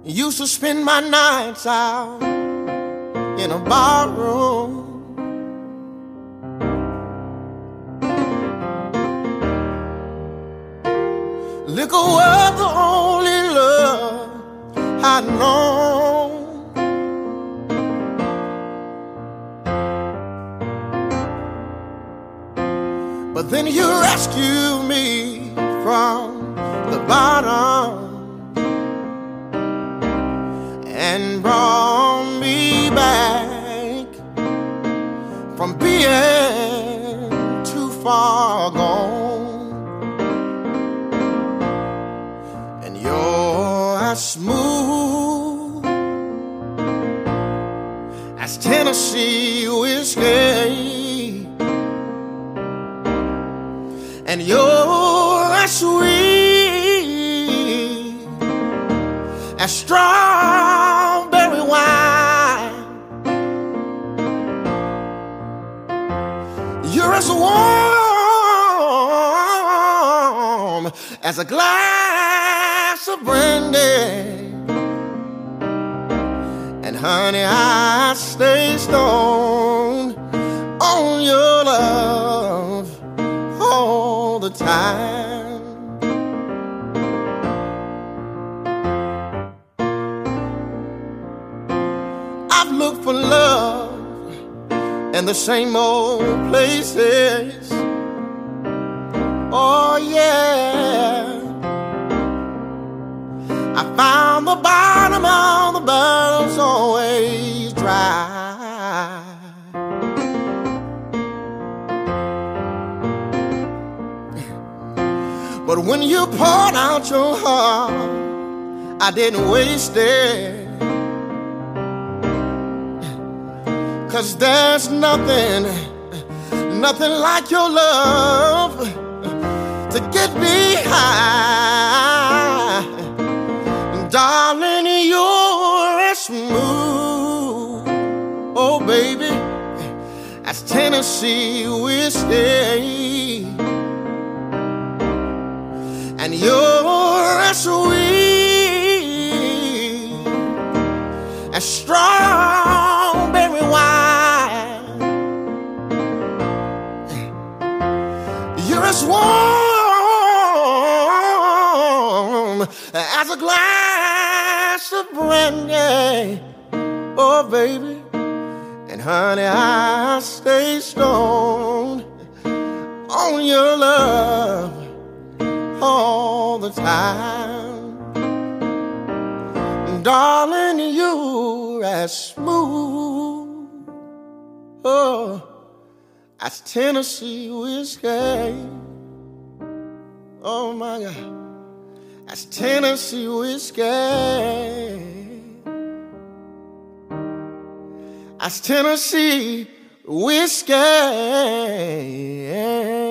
Used to spend my nights out in a bar room. Liquor was the only love I'd known. But then you rescued me from the bottom and brought me back from being too far gone. And you're as smooth as Tennessee whiskey, and you're as sweet as strawberry wine. You're as warm as a glass of brandy, and honey, I stay stoned on your love all the time. I've looked for love in the same old places. Oh yeah, I found the bottom of the barrel's always dry. But when you poured out your heart, I didn't waste it. 'Cause there's nothing like your love to get me high. Darling, you're as smooth, oh baby, as Tennessee whiskey, and you're as sweet as strawberry wine. You're as warm as a glass of brandy, oh baby, and honey, I stay stoned on your love all the time. Darling, you're as smooth, oh, as Tennessee whiskey. Oh my God, as Tennessee whiskey, as Tennessee whiskey.